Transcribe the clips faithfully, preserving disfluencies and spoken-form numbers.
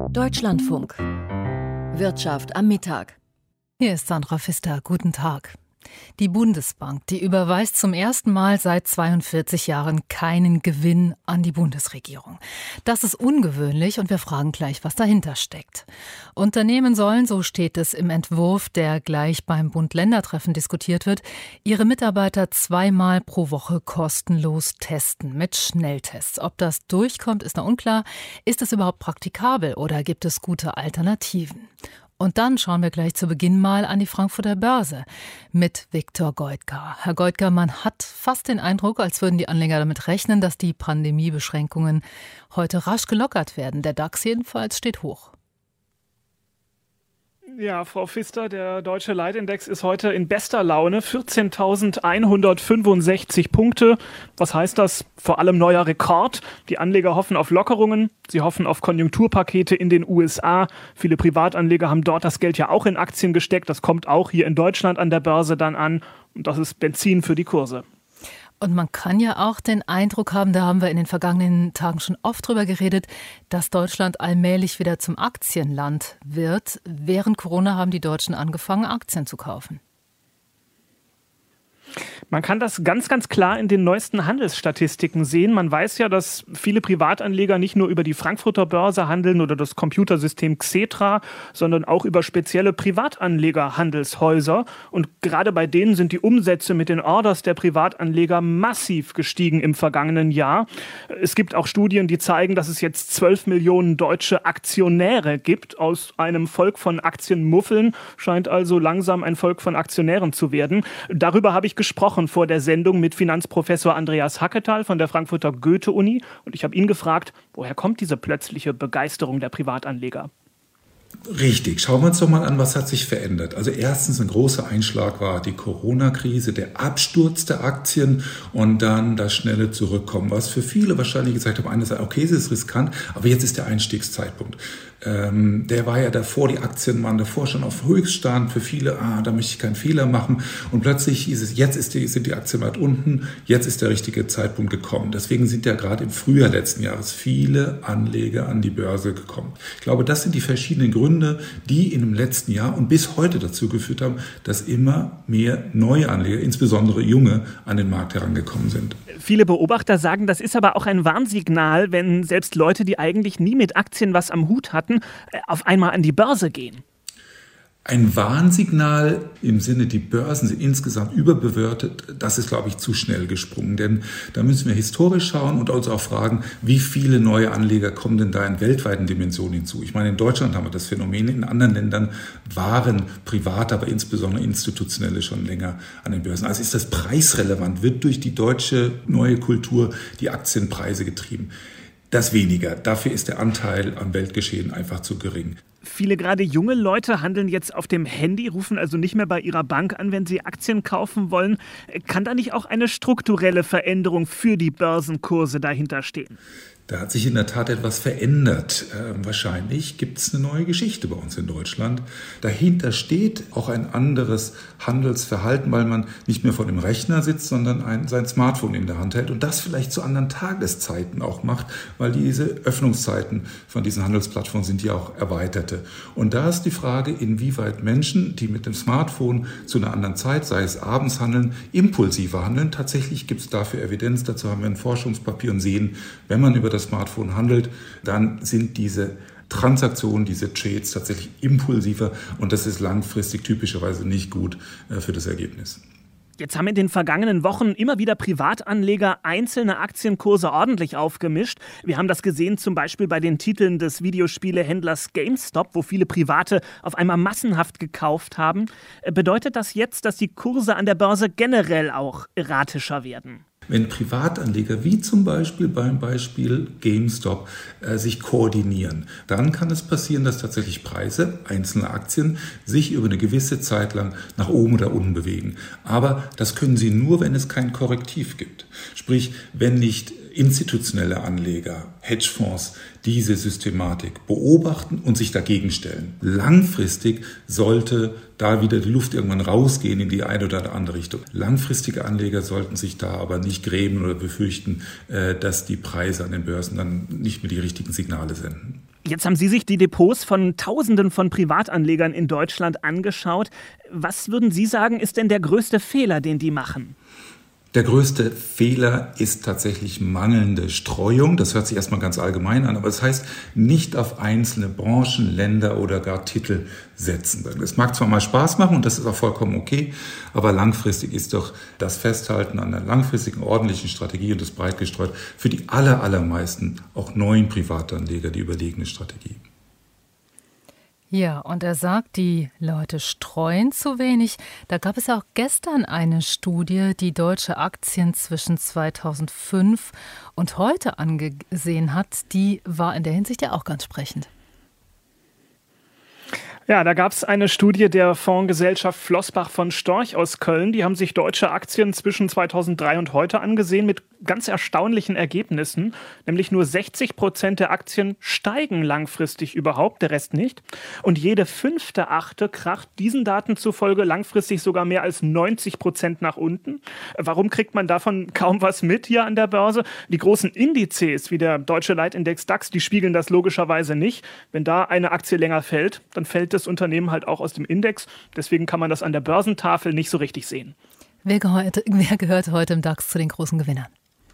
Deutschlandfunk. Wirtschaft am Mittag. Hier ist Sandra Pfister. Guten Tag. Die Bundesbank, die überweist zum ersten Mal seit zweiundvierzig Jahren keinen Gewinn an die Bundesregierung. Das ist ungewöhnlich und wir fragen gleich, was dahinter steckt. Unternehmen sollen, so steht es im Entwurf, der gleich beim Bund-Länder-Treffen diskutiert wird, ihre Mitarbeiter zweimal pro Woche kostenlos testen mit Schnelltests. Ob das durchkommt, ist noch unklar. Ist es überhaupt praktikabel oder gibt es gute Alternativen? Und dann schauen wir gleich zu Beginn mal an die Frankfurter Börse mit Viktor Goldgar. Herr Goldgar, man hat fast den Eindruck, als würden die Anleger damit rechnen, dass die Pandemiebeschränkungen heute rasch gelockert werden. Der DAX jedenfalls steht hoch. Ja, Frau Pfister, der deutsche Leitindex ist heute in bester Laune, vierzehntausendeinhundertfünfundsechzig Punkte. Was heißt das? Vor allem neuer Rekord. Die Anleger hoffen auf Lockerungen, sie hoffen auf Konjunkturpakete in den U S A. Viele Privatanleger haben dort das Geld ja auch in Aktien gesteckt. Das kommt auch hier in Deutschland an der Börse dann an. Und das ist Benzin für die Kurse. Und man kann ja auch den Eindruck haben, da haben wir in den vergangenen Tagen schon oft drüber geredet, dass Deutschland allmählich wieder zum Aktienland wird. Während Corona haben die Deutschen angefangen, Aktien zu kaufen. Man kann das ganz, ganz klar in den neuesten Handelsstatistiken sehen. Man weiß ja, dass viele Privatanleger nicht nur über die Frankfurter Börse handeln oder das Computersystem Xetra, sondern auch über spezielle Privatanlegerhandelshäuser. Und gerade bei denen sind die Umsätze mit den Orders der Privatanleger massiv gestiegen im vergangenen Jahr. Es gibt auch Studien, die zeigen, dass es jetzt zwölf Millionen deutsche Aktionäre gibt. Aus einem Volk von Aktienmuffeln scheint also langsam ein Volk von Aktionären zu werden. Darüber habe ich gesprochen vor der Sendung mit Finanzprofessor Andreas Hacketal von der Frankfurter Goethe-Uni. Und ich habe ihn gefragt, woher kommt diese plötzliche Begeisterung der Privatanleger? Richtig. Schauen wir uns doch mal an, was hat sich verändert. Also erstens, ein großer Einschlag war die Corona-Krise, der Absturz der Aktien und dann das schnelle Zurückkommen, was für viele wahrscheinlich gesagt haben, einerseits, okay, es ist riskant, aber jetzt ist der Einstiegszeitpunkt. Ähm, der war ja davor, die Aktien waren davor schon auf Höchststand, für viele, ah, da möchte ich keinen Fehler machen und plötzlich hieß es, jetzt ist die, sind die Aktien weit unten, jetzt ist der richtige Zeitpunkt gekommen. Deswegen sind ja gerade im Frühjahr letzten Jahres viele Anleger an die Börse gekommen. Ich glaube, das sind die verschiedenen Gründe, die in dem letzten Jahr und bis heute dazu geführt haben, dass immer mehr neue Anleger, insbesondere junge, an den Markt herangekommen sind. Viele Beobachter sagen, das ist aber auch ein Warnsignal, wenn selbst Leute, die eigentlich nie mit Aktien was am Hut hatten, auf einmal an die Börse gehen. Ein Warnsignal im Sinne, die Börsen sind insgesamt überbewertet, das ist, glaube ich, zu schnell gesprungen. Denn da müssen wir historisch schauen und uns auch fragen, wie viele neue Anleger kommen denn da in weltweiten Dimensionen hinzu? Ich meine, in Deutschland haben wir das Phänomen, in anderen Ländern waren private, aber insbesondere institutionelle schon länger an den Börsen. Also ist das preisrelevant, wird durch die deutsche neue Kultur die Aktienpreise getrieben. Das weniger. Dafür ist der Anteil am Weltgeschehen einfach zu gering. Viele gerade junge Leute handeln jetzt auf dem Handy, rufen also nicht mehr bei ihrer Bank an, wenn sie Aktien kaufen wollen. Kann da nicht auch eine strukturelle Veränderung für die Börsenkurse dahinter stehen? Da hat sich in der Tat etwas verändert. Ähm, wahrscheinlich gibt es eine neue Geschichte bei uns in Deutschland. Dahinter steht auch ein anderes Handelsverhalten, weil man nicht mehr vor dem Rechner sitzt, sondern ein, sein Smartphone in der Hand hält und das vielleicht zu anderen Tageszeiten auch macht, weil diese Öffnungszeiten von diesen Handelsplattformen sind ja auch erweiterte. Und da ist die Frage, inwieweit Menschen, die mit dem Smartphone zu einer anderen Zeit, sei es abends handeln, impulsiver handeln. Tatsächlich gibt es dafür Evidenz, dazu haben wir ein Forschungspapier und sehen, wenn man über das Smartphone handelt, dann sind diese Transaktionen, diese Trades tatsächlich impulsiver und das ist langfristig typischerweise nicht gut für das Ergebnis. Jetzt haben in den vergangenen Wochen immer wieder Privatanleger einzelne Aktienkurse ordentlich aufgemischt. Wir haben das gesehen zum Beispiel bei den Titeln des Videospielehändlers GameStop, wo viele Private auf einmal massenhaft gekauft haben. Bedeutet das jetzt, dass die Kurse an der Börse generell auch erratischer werden? Wenn Privatanleger, wie zum Beispiel beim Beispiel GameStop, äh, sich koordinieren, dann kann es passieren, dass tatsächlich Preise einzelner Aktien sich über eine gewisse Zeit lang nach oben oder unten bewegen. Aber das können sie nur, wenn es kein Korrektiv gibt. Sprich, wenn nicht institutionelle Anleger, Hedgefonds, diese Systematik beobachten und sich dagegen stellen. Langfristig sollte da wieder die Luft irgendwann rausgehen in die eine oder andere Richtung. Langfristige Anleger sollten sich da aber nicht grämen oder befürchten, dass die Preise an den Börsen dann nicht mehr die richtigen Signale senden. Jetzt haben Sie sich die Depots von Tausenden von Privatanlegern in Deutschland angeschaut. Was würden Sie sagen, ist denn der größte Fehler, den die machen? Der größte Fehler ist tatsächlich mangelnde Streuung. Das hört sich erstmal ganz allgemein an, aber das heißt, nicht auf einzelne Branchen, Länder oder gar Titel setzen. Das mag zwar mal Spaß machen und das ist auch vollkommen okay, aber langfristig ist doch das Festhalten an einer langfristigen, ordentlichen Strategie und das breit gestreut für die aller, allermeisten, auch neuen Privatanleger, die überlegene Strategie. Ja, und er sagt, die Leute streuen zu wenig. Da gab es ja auch gestern eine Studie, die deutsche Aktien zwischen zweitausendfünf und heute angesehen hat. Die war in der Hinsicht ja auch ganz sprechend. Ja, da gab es eine Studie der Fondsgesellschaft Flossbach von Storch aus Köln. Die haben sich deutsche Aktien zwischen zweitausenddrei und heute angesehen mit ganz erstaunlichen Ergebnissen. Nämlich nur sechzig Prozent der Aktien steigen langfristig überhaupt, der Rest nicht. Und jede fünfte Achte kracht diesen Daten zufolge langfristig sogar mehr als neunzig Prozent nach unten. Warum kriegt man davon kaum was mit hier an der Börse? Die großen Indizes wie der deutsche Leitindex DAX, die spiegeln das logischerweise nicht. Wenn da eine Aktie länger fällt, dann fällt das Unternehmen halt auch aus dem Index. Deswegen kann man das an der Börsentafel nicht so richtig sehen. Wer gehört, wer gehört heute im DAX zu den großen Gewinnern?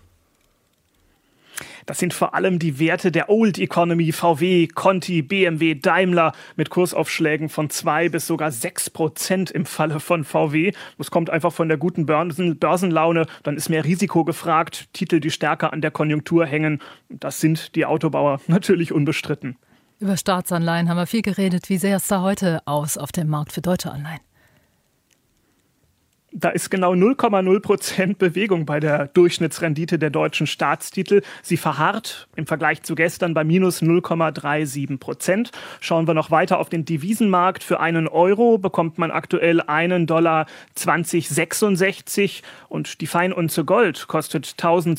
Das sind vor allem die Werte der Old Economy, V W, Conti, B M W, Daimler mit Kursaufschlägen von zwei bis sogar sechs Prozent im Falle von V W. Das kommt einfach von der guten Börsen- Börsenlaune. Dann ist mehr Risiko gefragt, Titel, die stärker an der Konjunktur hängen. Das sind die Autobauer natürlich unbestritten. Über Staatsanleihen haben wir viel geredet. Wie sähe es da heute aus auf dem Markt für deutsche Anleihen? Da ist genau null Komma null Prozent Bewegung bei der Durchschnittsrendite der deutschen Staatstitel. Sie verharrt im Vergleich zu gestern bei minus null Komma siebenunddreißig Prozent. Schauen wir noch weiter auf den Devisenmarkt. Für einen Euro bekommt man aktuell einen Dollar zwanzig Komma sechsundsechzig und die Feinunze Gold kostet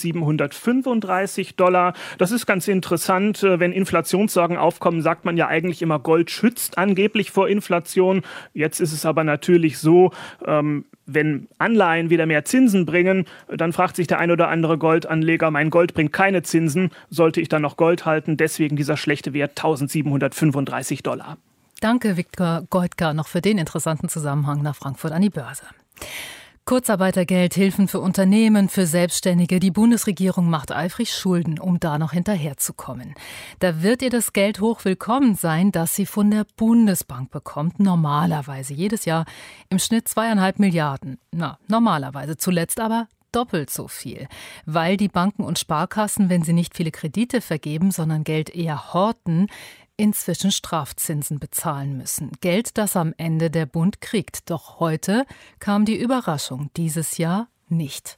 eintausendsiebenhundertfünfunddreißig Dollar. Das ist ganz interessant. Wenn Inflationssorgen aufkommen, sagt man ja eigentlich immer, Gold schützt angeblich vor Inflation. Jetzt ist es aber natürlich so, ähm, wenn Anleihen wieder mehr Zinsen bringen, dann fragt sich der ein oder andere Goldanleger, mein Gold bringt keine Zinsen, sollte ich dann noch Gold halten? Deswegen dieser schlechte Wert eintausendsiebenhundertfünfunddreißig Dollar. Danke, Viktor Goldgar, noch für den interessanten Zusammenhang nach Frankfurt an die Börse. Kurzarbeitergeld, Hilfen für Unternehmen, für Selbstständige. Die Bundesregierung macht eifrig Schulden, um da noch hinterherzukommen. Da wird ihr das Geld hoch willkommen sein, das sie von der Bundesbank bekommt. Normalerweise jedes Jahr im Schnitt zweieinhalb Milliarden. Na, normalerweise. Zuletzt aber doppelt so viel. Weil die Banken und Sparkassen, wenn sie nicht viele Kredite vergeben, sondern Geld eher horten, inzwischen Strafzinsen bezahlen müssen. Geld, das am Ende der Bund kriegt. Doch heute kam die Überraschung, dieses Jahr nicht.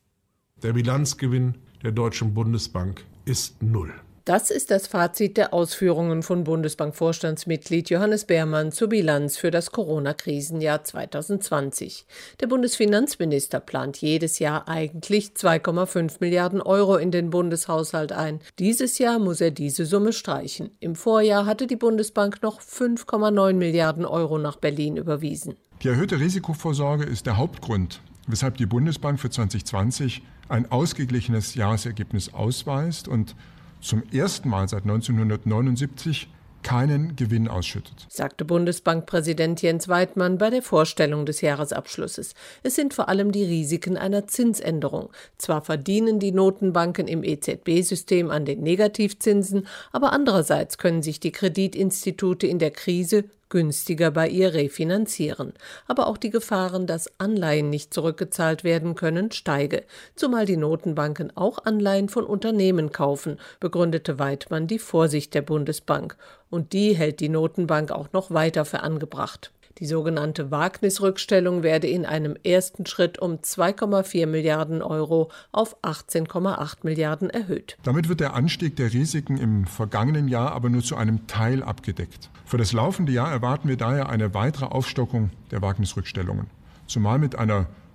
Der Bilanzgewinn der Deutschen Bundesbank ist null. Das ist das Fazit der Ausführungen von Bundesbank-Vorstandsmitglied Johannes Beermann zur Bilanz für das Corona-Krisenjahr zweitausendzwanzig. Der Bundesfinanzminister plant jedes Jahr eigentlich zwei Komma fünf Milliarden Euro in den Bundeshaushalt ein. Dieses Jahr muss er diese Summe streichen. Im Vorjahr hatte die Bundesbank noch fünf Komma neun Milliarden Euro nach Berlin überwiesen. Die erhöhte Risikovorsorge ist der Hauptgrund, weshalb die Bundesbank für zweitausendzwanzig ein ausgeglichenes Jahresergebnis ausweist und zum ersten Mal seit neunzehnhundertneunundsiebzig keinen Gewinn ausschüttet, sagte Bundesbankpräsident Jens Weidmann bei der Vorstellung des Jahresabschlusses. Es sind vor allem die Risiken einer Zinsänderung. Zwar verdienen die Notenbanken im E Z B-System an den Negativzinsen, aber andererseits können sich die Kreditinstitute in der Krise günstiger bei ihr refinanzieren. Aber auch die Gefahren, dass Anleihen nicht zurückgezahlt werden können, steige. Zumal die Notenbanken auch Anleihen von Unternehmen kaufen, begründete Weidmann die Vorsicht der Bundesbank. Und die hält die Notenbank auch noch weiter für angebracht. Die sogenannte Wagnisrückstellung werde in einem ersten Schritt um zwei Komma vier Milliarden Euro auf achtzehn Komma acht Milliarden erhöht. Damit wird der Anstieg der Risiken im vergangenen Jahr aber nur zu einem Teil abgedeckt. Für das laufende Jahr erwarten wir daher eine weitere Aufstockung der Wagnisrückstellungen, zumal mit einer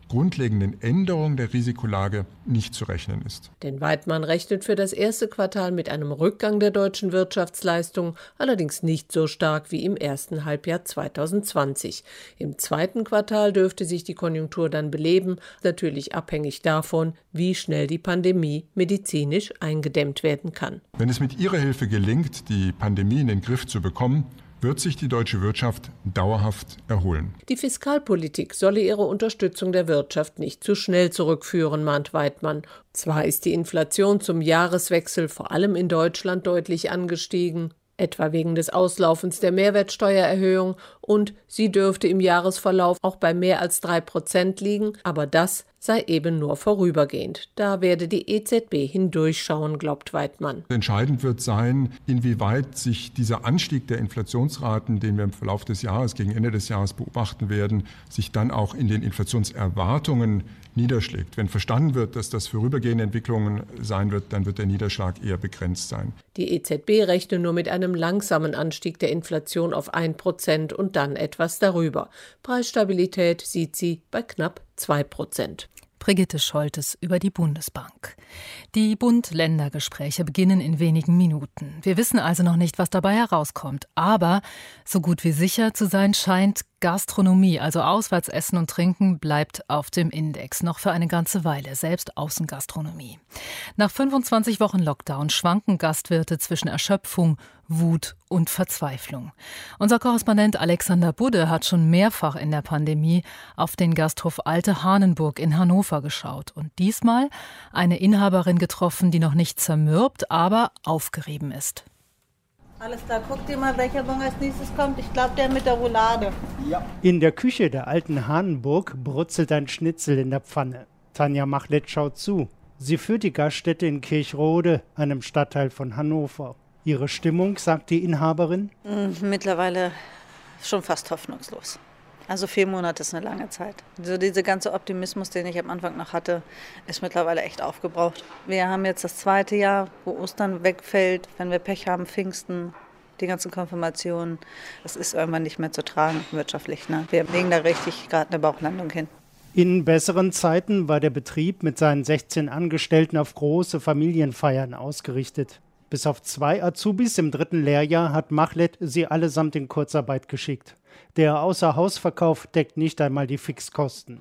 grundlegenden Änderung der Risikolage nicht zu rechnen ist. Denn Weidmann rechnet für das erste Quartal mit einem Rückgang der deutschen Wirtschaftsleistung, allerdings nicht so stark wie im ersten Halbjahr zweitausendzwanzig. Im zweiten Quartal dürfte sich die Konjunktur dann beleben, natürlich abhängig davon, wie schnell die Pandemie medizinisch eingedämmt werden kann. Wenn es mit Ihrer Hilfe gelingt, die Pandemie in den Griff zu bekommen, wird sich die deutsche Wirtschaft dauerhaft erholen. Die Fiskalpolitik solle ihre Unterstützung der Wirtschaft nicht zu schnell zurückführen, mahnt Weidmann. Zwar ist die Inflation zum Jahreswechsel vor allem in Deutschland deutlich angestiegen, etwa wegen des Auslaufens der Mehrwertsteuererhöhung, und sie dürfte im Jahresverlauf auch bei mehr als drei Prozent liegen, aber das sei eben nur vorübergehend. Da werde die E Z B hindurchschauen, glaubt Weidmann. Entscheidend wird sein, inwieweit sich dieser Anstieg der Inflationsraten, den wir im Verlauf des Jahres, gegen Ende des Jahres beobachten werden, sich dann auch in den Inflationserwartungen niederschlägt. Wenn verstanden wird, dass das vorübergehende Entwicklungen sein wird, dann wird der Niederschlag eher begrenzt sein. Die E Z B rechne nur mit einem langsamen Anstieg der Inflation auf ein Prozent und dann etwas darüber. Preisstabilität sieht sie bei knapp zwei Prozent. Brigitte Scholtes über die Bundesbank. Die Bund-Länder-Gespräche beginnen in wenigen Minuten. Wir wissen also noch nicht, was dabei herauskommt. Aber so gut wie sicher zu sein scheint, Gastronomie, also Auswärtsessen und Trinken, bleibt auf dem Index. Noch für eine ganze Weile, selbst Außengastronomie. Nach fünfundzwanzig Wochen Lockdown schwanken Gastwirte zwischen Erschöpfung, Wut und Verzweiflung. Unser Korrespondent Alexander Budde hat schon mehrfach in der Pandemie auf den Gasthof Alte Hahnenburg in Hannover geschaut und diesmal eine Inhaberin getroffen, die noch nicht zermürbt, aber aufgerieben ist. Alles klar, guck dir mal, welcher Bon als nächstes kommt. Ich glaube, der mit der Roulade. Ja. In der Küche der Alten Hahnenburg brutzelt ein Schnitzel in der Pfanne. Tanja Machlet schaut zu. Sie führt die Gaststätte in Kirchrode, einem Stadtteil von Hannover. Ihre Stimmung, sagt die Inhaberin? Mittlerweile schon fast hoffnungslos. Also vier Monate ist eine lange Zeit. Also dieser ganze Optimismus, den ich am Anfang noch hatte, ist mittlerweile echt aufgebraucht. Wir haben jetzt das zweite Jahr, wo Ostern wegfällt, wenn wir Pech haben, Pfingsten, die ganzen Konfirmationen. Das ist irgendwann nicht mehr zu tragen wirtschaftlich. Ne? Wir legen da richtig gerade eine Bauchlandung hin. In besseren Zeiten war der Betrieb mit seinen sechzehn Angestellten auf große Familienfeiern ausgerichtet. Bis auf zwei Azubis im dritten Lehrjahr hat Machlet sie allesamt in Kurzarbeit geschickt. Der Außerhausverkauf deckt nicht einmal die Fixkosten.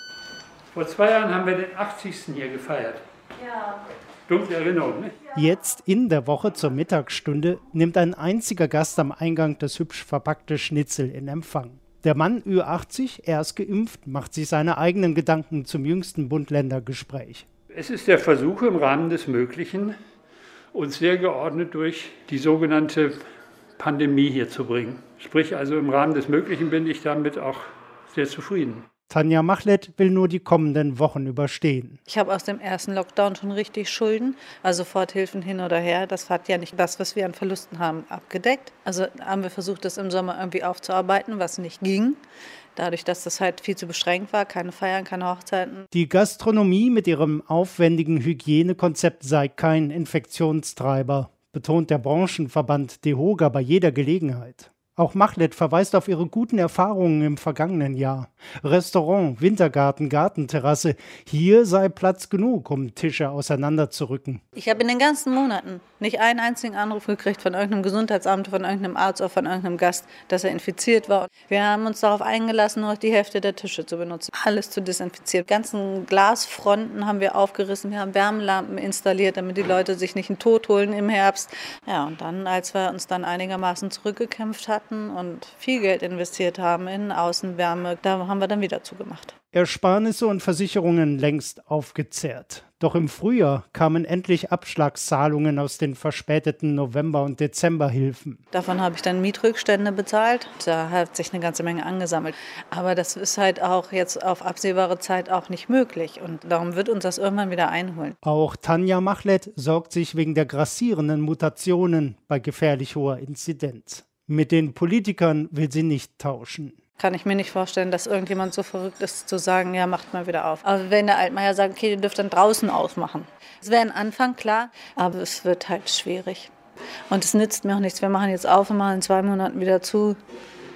Vor zwei Jahren haben wir den achtzigsten hier gefeiert. Ja. Dunkle Erinnerung, ne? Jetzt in der Woche zur Mittagsstunde nimmt ein einziger Gast am Eingang das hübsch verpackte Schnitzel in Empfang. Der Mann Ü achtzig, erst geimpft, macht sich seine eigenen Gedanken zum jüngsten Bund-Länder-Gespräch. Es ist der Versuch im Rahmen des Möglichen, uns sehr geordnet durch die sogenannte Pandemie hier zu bringen. Sprich, also im Rahmen des Möglichen bin ich damit auch sehr zufrieden. Tanja Machlet will nur die kommenden Wochen überstehen. Ich habe aus dem ersten Lockdown schon richtig Schulden, also Soforthilfen hin oder her. Das hat ja nicht das, was wir an Verlusten haben, abgedeckt. Also haben wir versucht, das im Sommer irgendwie aufzuarbeiten, was nicht ging. Dadurch, dass das halt viel zu beschränkt war, keine Feiern, keine Hochzeiten. Die Gastronomie mit ihrem aufwendigen Hygienekonzept sei kein Infektionstreiber, betont der Branchenverband DEHOGA bei jeder Gelegenheit. Auch Machlet verweist auf ihre guten Erfahrungen im vergangenen Jahr. Restaurant, Wintergarten, Gartenterrasse. Hier sei Platz genug, um Tische auseinanderzurücken. Ich habe in den ganzen Monaten nicht einen einzigen Anruf gekriegt von irgendeinem Gesundheitsamt, von irgendeinem Arzt oder von irgendeinem Gast, dass er infiziert war. Wir haben uns darauf eingelassen, nur die Hälfte der Tische zu benutzen, alles zu desinfizieren. Die ganzen Glasfronten haben wir aufgerissen, wir haben Wärmelampen installiert, damit die Leute sich nicht einen Tod holen im Herbst. Ja, und dann, als wir uns dann einigermaßen zurückgekämpft hatten und viel Geld investiert haben in Außenwärme, da haben wir dann wieder zugemacht. Ersparnisse und Versicherungen längst aufgezehrt. Doch im Frühjahr kamen endlich Abschlagszahlungen aus den verspäteten November- und Dezemberhilfen. Davon habe ich dann Mietrückstände bezahlt. Da hat sich eine ganze Menge angesammelt. Aber das ist halt auch jetzt auf absehbare Zeit auch nicht möglich. Und darum wird uns das irgendwann wieder einholen. Auch Tanja Machlet sorgt sich wegen der grassierenden Mutationen bei gefährlich hoher Inzidenz. Mit den Politikern will sie nicht tauschen. Kann ich mir nicht vorstellen, dass irgendjemand so verrückt ist, zu sagen, ja, macht mal wieder auf. Aber wenn der Altmaier sagt, okay, ihr dürft dann draußen ausmachen. Das wäre ein Anfang, klar, aber es wird halt schwierig. Und es nützt mir auch nichts. Wir machen jetzt auf und machen in zwei Monaten wieder zu.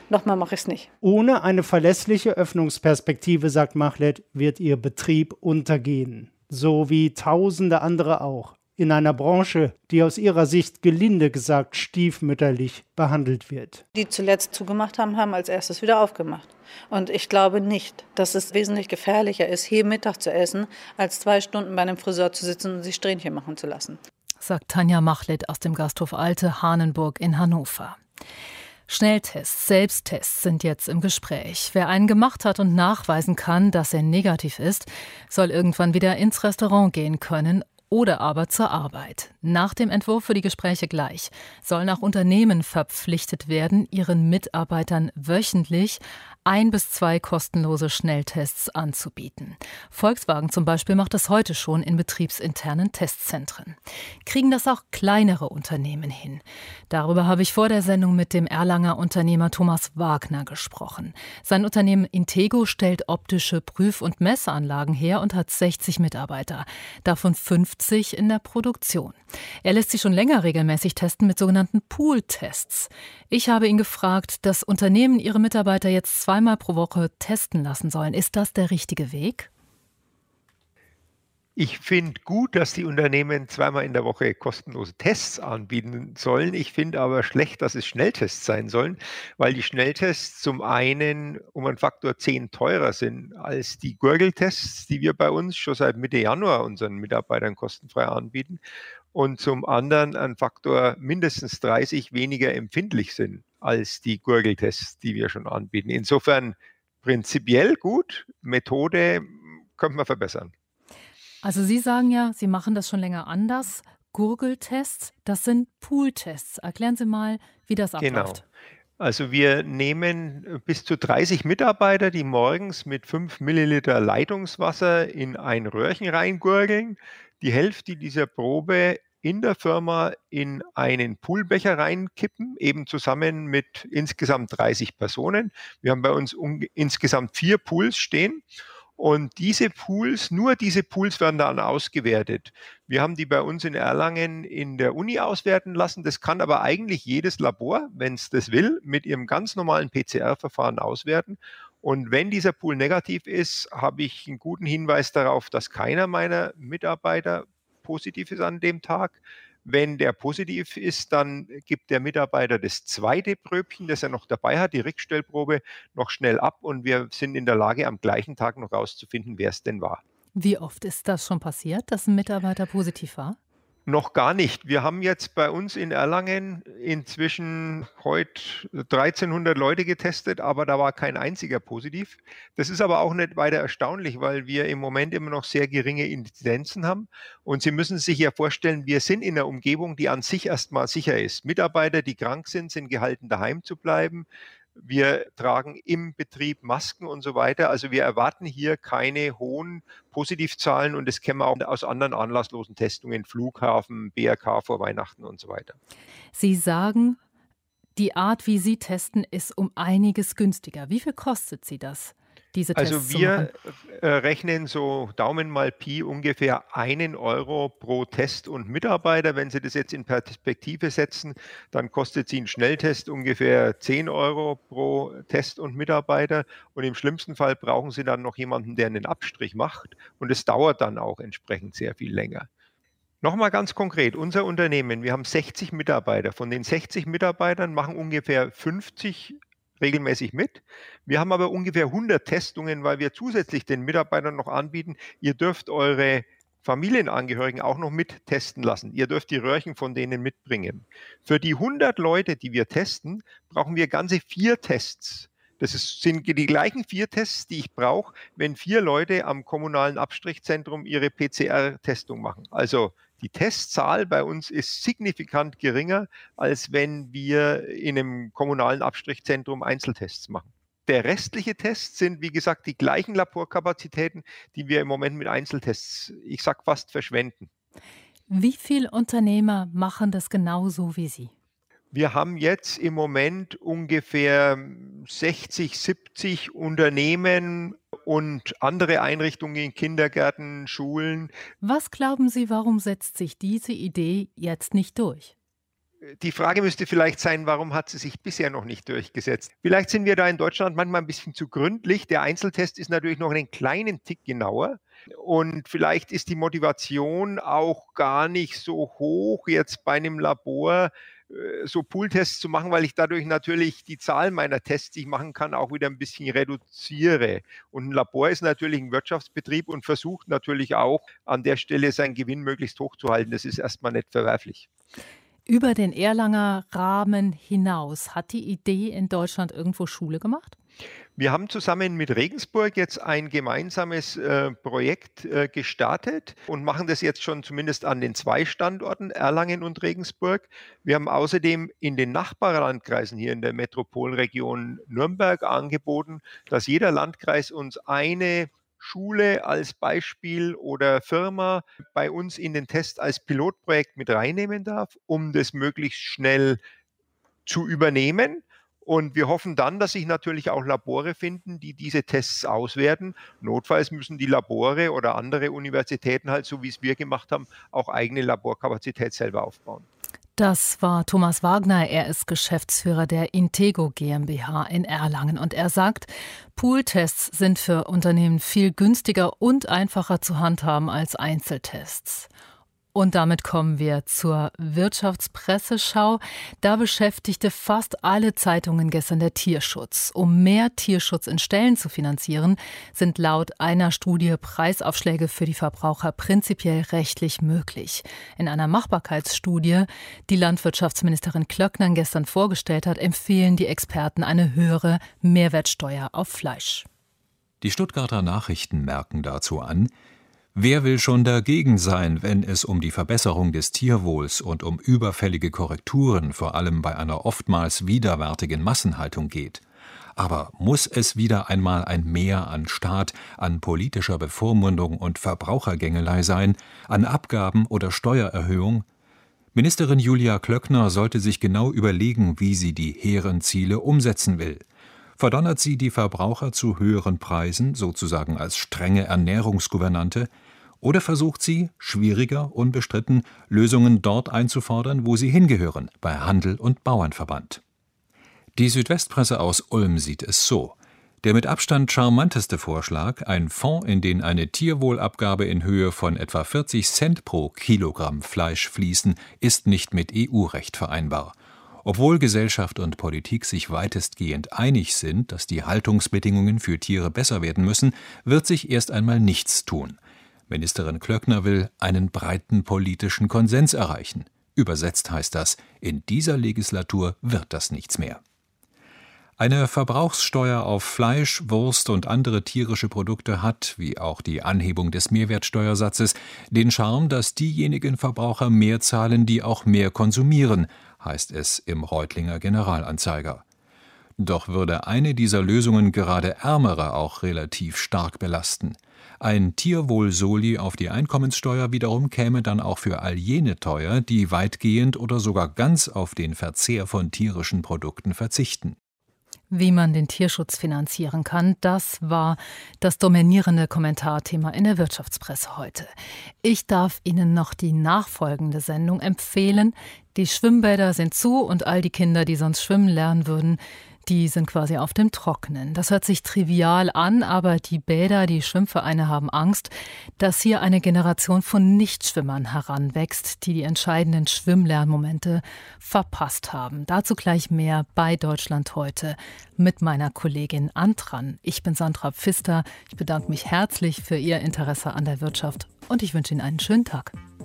Nochmal mache ich es nicht. Ohne eine verlässliche Öffnungsperspektive, sagt Machlet, wird ihr Betrieb untergehen. So wie tausende andere auch. In einer Branche, die aus ihrer Sicht gelinde gesagt stiefmütterlich behandelt wird. Die zuletzt zugemacht haben, haben als erstes wieder aufgemacht. Und ich glaube nicht, dass es wesentlich gefährlicher ist, hier Mittag zu essen, als zwei Stunden bei einem Friseur zu sitzen und sich Strähnchen machen zu lassen. Sagt Tanja Machlet aus dem Gasthof Alte Hahnenburg in Hannover. Schnelltests, Selbsttests sind jetzt im Gespräch. Wer einen gemacht hat und nachweisen kann, dass er negativ ist, soll irgendwann wieder ins Restaurant gehen können oder aber zur Arbeit. Nach dem Entwurf für die Gespräche gleich sollen auch Unternehmen verpflichtet werden, ihren Mitarbeitern wöchentlich ein bis zwei kostenlose Schnelltests anzubieten. Volkswagen zum Beispiel macht das heute schon in betriebsinternen Testzentren. Kriegen das auch kleinere Unternehmen hin? Darüber habe ich vor der Sendung mit dem Erlanger Unternehmer Thomas Wagner gesprochen. Sein Unternehmen Intego stellt optische Prüf- und Messanlagen her und hat sechzig Mitarbeiter, davon fünfzig in der Produktion. Er lässt sie schon länger regelmäßig testen mit sogenannten Pool-Tests. Ich habe ihn gefragt, dass Unternehmen ihre Mitarbeiter jetzt zweimal pro Woche testen lassen sollen. Ist das der richtige Weg? Ich finde gut, dass die Unternehmen zweimal in der Woche kostenlose Tests anbieten sollen. Ich finde aber schlecht, dass es Schnelltests sein sollen, weil die Schnelltests zum einen um einen Faktor zehn teurer sind als die Gurgeltests, die wir bei uns schon seit Mitte Januar unseren Mitarbeitern kostenfrei anbieten, und zum anderen ein Faktor mindestens dreißig weniger empfindlich sind als die Gurgeltests, die wir schon anbieten. Insofern prinzipiell gut, Methode könnte man verbessern. Also Sie sagen ja, Sie machen das schon länger anders. Gurgeltests, das sind Pooltests. Erklären Sie mal, wie das abläuft. Genau. Also wir nehmen bis zu dreißig Mitarbeiter, die morgens mit fünf Milliliter Leitungswasser in ein Röhrchen reingurgeln, die Hälfte dieser Probe in der Firma in einen Poolbecher reinkippen, eben zusammen mit insgesamt dreißig Personen. Wir haben bei uns um, insgesamt vier Pools stehen. Und diese Pools, nur diese Pools werden dann ausgewertet. Wir haben die bei uns in Erlangen in der Uni auswerten lassen. Das kann aber eigentlich jedes Labor, wenn es das will, mit ihrem ganz normalen P C R-Verfahren auswerten. Und wenn dieser Pool negativ ist, habe ich einen guten Hinweis darauf, dass keiner meiner Mitarbeiter positiv ist an dem Tag. Wenn der positiv ist, dann gibt der Mitarbeiter das zweite Pröbchen, das er noch dabei hat, die Rückstellprobe, noch schnell ab und wir sind in der Lage, am gleichen Tag noch rauszufinden, wer es denn war. Wie oft ist das schon passiert, dass ein Mitarbeiter positiv war? Noch gar nicht. Wir haben jetzt bei uns in Erlangen inzwischen heute dreizehnhundert Leute getestet, aber da war kein einziger positiv. Das ist aber auch nicht weiter erstaunlich, weil wir im Moment immer noch sehr geringe Inzidenzen haben. Und Sie müssen sich ja vorstellen, wir sind in einer Umgebung, die an sich erstmal sicher ist. Mitarbeiter, die krank sind, sind gehalten, daheim zu bleiben. Wir tragen im Betrieb Masken und so weiter. Also wir erwarten hier keine hohen Positivzahlen und das kennen wir auch aus anderen anlasslosen Testungen, Flughafen, B R K vor Weihnachten und so weiter. Sie sagen, die Art, wie Sie testen, ist um einiges günstiger. Wie viel kostet Sie das, diese Tests Also zu wir machen? äh, rechnen so Daumen mal Pi ungefähr einen Euro pro Test und Mitarbeiter. Wenn Sie das jetzt in Perspektive setzen, dann kostet Sie ein Schnelltest ungefähr zehn Euro pro Test und Mitarbeiter. Und im schlimmsten Fall brauchen Sie dann noch jemanden, der einen Abstrich macht. Und es dauert dann auch entsprechend sehr viel länger. Nochmal ganz konkret, unser Unternehmen, wir haben sechzig Mitarbeiter. Von den sechzig Mitarbeitern machen ungefähr fünfzig regelmäßig mit. Wir haben aber ungefähr hundert Testungen, weil wir zusätzlich den Mitarbeitern noch anbieten, ihr dürft eure Familienangehörigen auch noch mit testen lassen. Ihr dürft die Röhrchen von denen mitbringen. Für die hundert Leute, die wir testen, brauchen wir ganze vier Tests. Das ist, sind die gleichen vier Tests, die ich brauche, wenn vier Leute am kommunalen Abstrichzentrum ihre P C R-Testung machen. Also die Testzahl bei uns ist signifikant geringer, als wenn wir in einem kommunalen Abstrichzentrum Einzeltests machen. Der restliche Test sind, wie gesagt, die gleichen Laborkapazitäten, die wir im Moment mit Einzeltests, ich sag fast, verschwenden. Wie viele Unternehmer machen das genauso wie Sie? Wir haben jetzt im Moment ungefähr sechzig, siebzig Unternehmen und andere Einrichtungen, Kindergärten, Schulen. Was glauben Sie, warum setzt sich diese Idee jetzt nicht durch? Die Frage müsste vielleicht sein, warum hat sie sich bisher noch nicht durchgesetzt? Vielleicht sind wir da in Deutschland manchmal ein bisschen zu gründlich. Der Einzeltest ist natürlich noch einen kleinen Tick genauer. Und vielleicht ist die Motivation auch gar nicht so hoch, jetzt bei einem Labor so Pooltests zu machen, weil ich dadurch natürlich die Zahl meiner Tests, die ich machen kann, auch wieder ein bisschen reduziere. Und ein Labor ist natürlich ein Wirtschaftsbetrieb und versucht natürlich auch an der Stelle seinen Gewinn möglichst hoch zu halten. Das ist erstmal nicht verwerflich. Über den Erlanger Rahmen hinaus hat die Idee in Deutschland irgendwo Schule gemacht? Wir haben zusammen mit Regensburg jetzt ein gemeinsames äh, Projekt äh, gestartet und machen das jetzt schon zumindest an den zwei Standorten, Erlangen und Regensburg. Wir haben außerdem in den Nachbarlandkreisen hier in der Metropolregion Nürnberg angeboten, dass jeder Landkreis uns eine Schule als Beispiel oder Firma bei uns in den Test als Pilotprojekt mit reinnehmen darf, um das möglichst schnell zu übernehmen. Und wir hoffen dann, dass sich natürlich auch Labore finden, die diese Tests auswerten. Notfalls müssen die Labore oder andere Universitäten halt, so wie es wir gemacht haben, auch eigene Laborkapazität selber aufbauen. Das war Thomas Wagner. Er ist Geschäftsführer der Intego GmbH in Erlangen. Und er sagt, Pooltests sind für Unternehmen viel günstiger und einfacher zu handhaben als Einzeltests. Und damit kommen wir zur Wirtschaftspresseschau. Da beschäftigte fast alle Zeitungen gestern der Tierschutz. Um mehr Tierschutz in Stellen zu finanzieren, sind laut einer Studie Preisaufschläge für die Verbraucher prinzipiell rechtlich möglich. In einer Machbarkeitsstudie, die Landwirtschaftsministerin Klöckner gestern vorgestellt hat, empfehlen die Experten eine höhere Mehrwertsteuer auf Fleisch. Die Stuttgarter Nachrichten merken dazu an: Wer will schon dagegen sein, wenn es um die Verbesserung des Tierwohls und um überfällige Korrekturen, vor allem bei einer oftmals widerwärtigen Massenhaltung geht? Aber muss es wieder einmal ein Mehr an Staat, an politischer Bevormundung und Verbrauchergängelei sein, an Abgaben oder Steuererhöhung? Ministerin Julia Klöckner sollte sich genau überlegen, wie sie die hehren Ziele umsetzen will. Verdonnert sie die Verbraucher zu höheren Preisen, sozusagen als strenge Ernährungsgouvernante? Oder versucht sie, schwieriger, unbestritten, Lösungen dort einzufordern, wo sie hingehören, bei Handel und Bauernverband? Die Südwestpresse aus Ulm sieht es so: Der mit Abstand charmanteste Vorschlag, ein Fonds, in den eine Tierwohlabgabe in Höhe von etwa vierzig Cent pro Kilogramm Fleisch fließen, ist nicht mit E U-Recht vereinbar. Obwohl Gesellschaft und Politik sich weitestgehend einig sind, dass die Haltungsbedingungen für Tiere besser werden müssen, wird sich erst einmal nichts tun. Ministerin Klöckner will einen breiten politischen Konsens erreichen. Übersetzt heißt das, in dieser Legislatur wird das nichts mehr. Eine Verbrauchssteuer auf Fleisch, Wurst und andere tierische Produkte hat, wie auch die Anhebung des Mehrwertsteuersatzes, den Charme, dass diejenigen Verbraucher mehr zahlen, die auch mehr konsumieren, heißt es im Reutlinger Generalanzeiger. Doch würde eine dieser Lösungen gerade Ärmere auch relativ stark belasten. Ein Tierwohl-Soli auf die Einkommenssteuer wiederum käme dann auch für all jene teuer, die weitgehend oder sogar ganz auf den Verzehr von tierischen Produkten verzichten. Wie man den Tierschutz finanzieren kann, das war das dominierende Kommentarthema in der Wirtschaftspresse heute. Ich darf Ihnen noch die nachfolgende Sendung empfehlen. Die Schwimmbäder sind zu und all die Kinder, die sonst schwimmen lernen würden, die sind quasi auf dem Trockenen. Das hört sich trivial an, aber die Bäder, die Schwimmvereine haben Angst, dass hier eine Generation von Nichtschwimmern heranwächst, die die entscheidenden Schwimmlernmomente verpasst haben. Dazu gleich mehr bei Deutschland heute mit meiner Kollegin Antran. Ich bin Sandra Pfister. Ich bedanke mich herzlich für Ihr Interesse an der Wirtschaft und ich wünsche Ihnen einen schönen Tag.